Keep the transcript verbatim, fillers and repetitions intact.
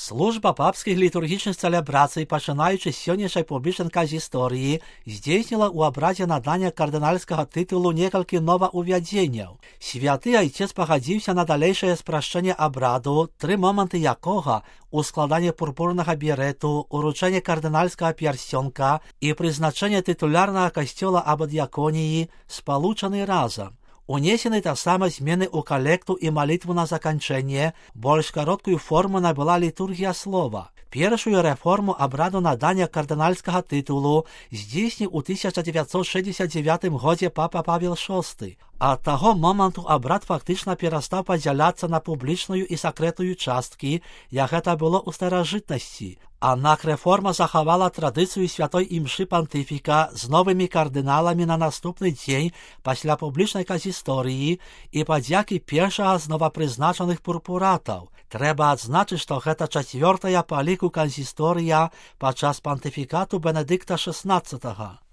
Служба папскіх літургічных цэлебрацый, пачынаючы з сённяшняй публічнай казісторыі, здзейсніла ў абрадзе надання кардынальскага тытулу некалькі новаўвядзенняў. Святы айцец пагадзіўся на далейшае спрашчэнне абраду, тры моманты якога у складанні пурпурнага берету, уручэнне кардынальскага пярсцёнка і прызначэнне тытулярнага касцёла абадыяконіі спалучаны разам. Унесены таксама змены ў калекту і малітву на заканчэнне, больш кароткую форму набыла літургія слова. Першую рэформу абраду надання кардынальскага тытулу здзейсніў у тысяча дзевяцьсот шэсцьдзесят дзевятым годзе папа Павел шосты. Ад таго моманту абрад фактычна перастаў падзяляцца на публічную і сакрэтную часткі, як гэта было ў старажытнасці. Аднак рэформа захавала традыцыю святой імшы пантыфіка з новымі кардыналамі на наступны дзень пасля публічнай казісторыі і падзякі першага з новапрызначаных пурпуратаў. Трэба адзначыць, што гэта чацвёртая па ліку канзісторыя падчас пантыфікату Бенедыкта шаснаццатага.